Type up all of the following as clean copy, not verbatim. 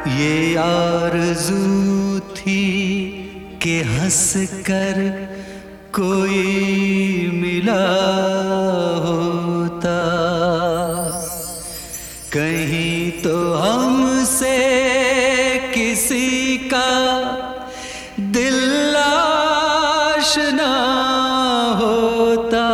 ये आरज़ू थी कि हंस कर कोई मिला होता, कहीं तो हमसे किसी का दिल आशना होता।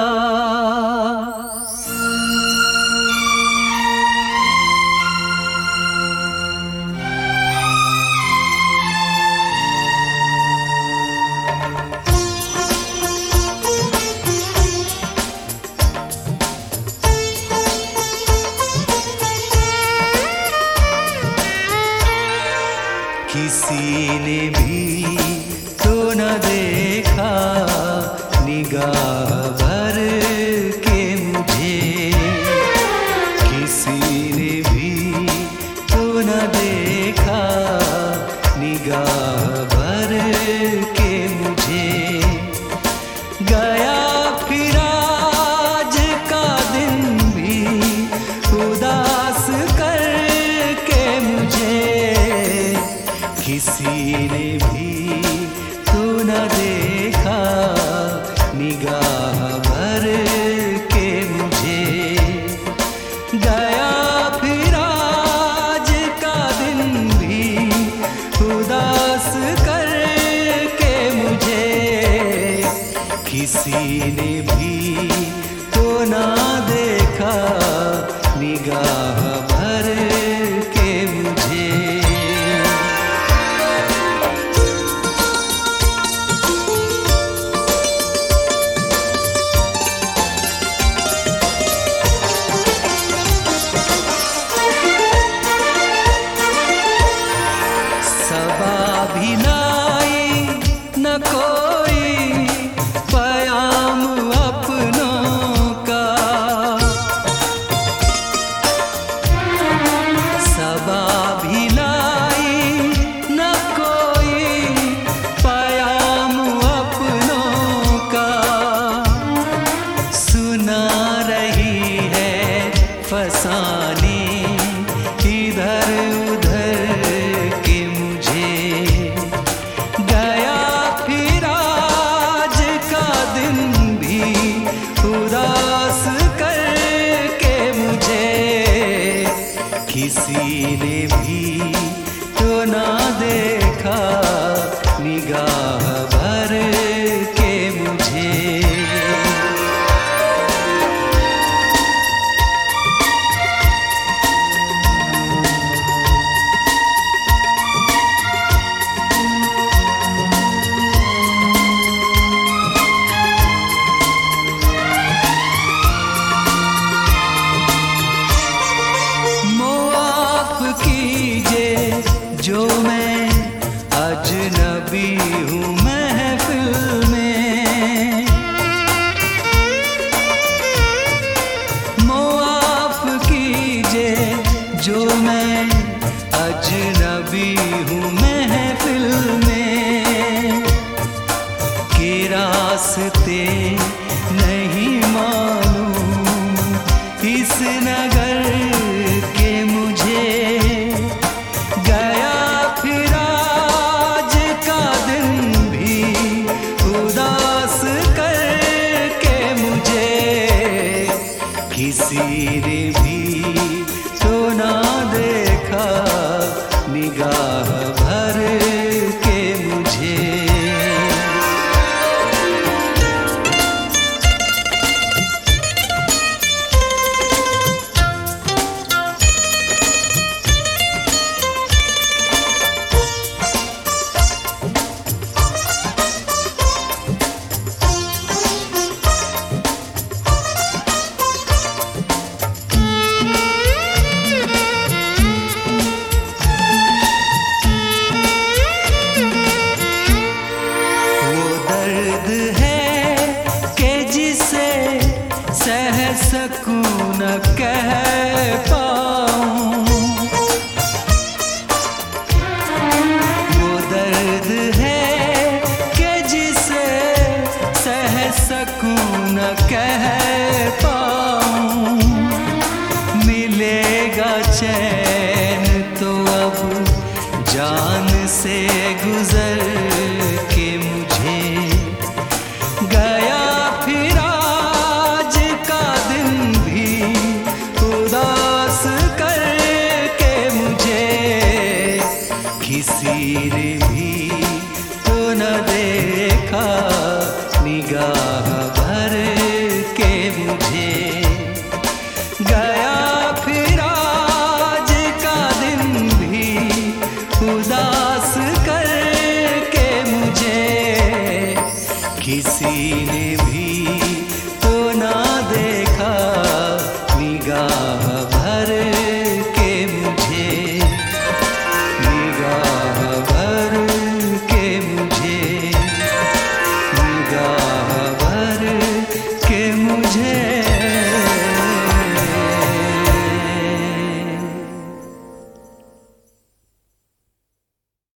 किसी ने भी तो न देखा निगाह भर के मुझे, किसी ने भी तो न देखा निगाह भर के मुझे। गया फिर आज का दिन भी उदास करके मुझे, किसी ने भी तो न देखा निगाह भर के मुझे। गया फिर आज का दिन भी उदास करके मुझे, किसी ने भी तो न देखा निगाह भर के मुझे। भी लाई न कोई पयाम अपनों का, सबा भी लाई न कोई पयाम अपनों का। सुना रही है फसाने इधर उधर के मुझे। गया फिर आज का दिन भी उदास करके मुझे, किसी ने भी तो ना देखा निगाह भर के मुझे। जो मैं अजनबी हूँ महफिल में, मुआफ कीजिए जो मैं अजनबी हूँ महफिल में। के रास्ते नहीं मालूम इस नगर के मुझे। किसी ने भी तो ना देखा निगाह भर के मुझे। सकूं न कह पाऊं, वो दर्द है कि जिसे सह सकूं न कह पाऊं। मिलेगा चैन तो अब जान से गुजर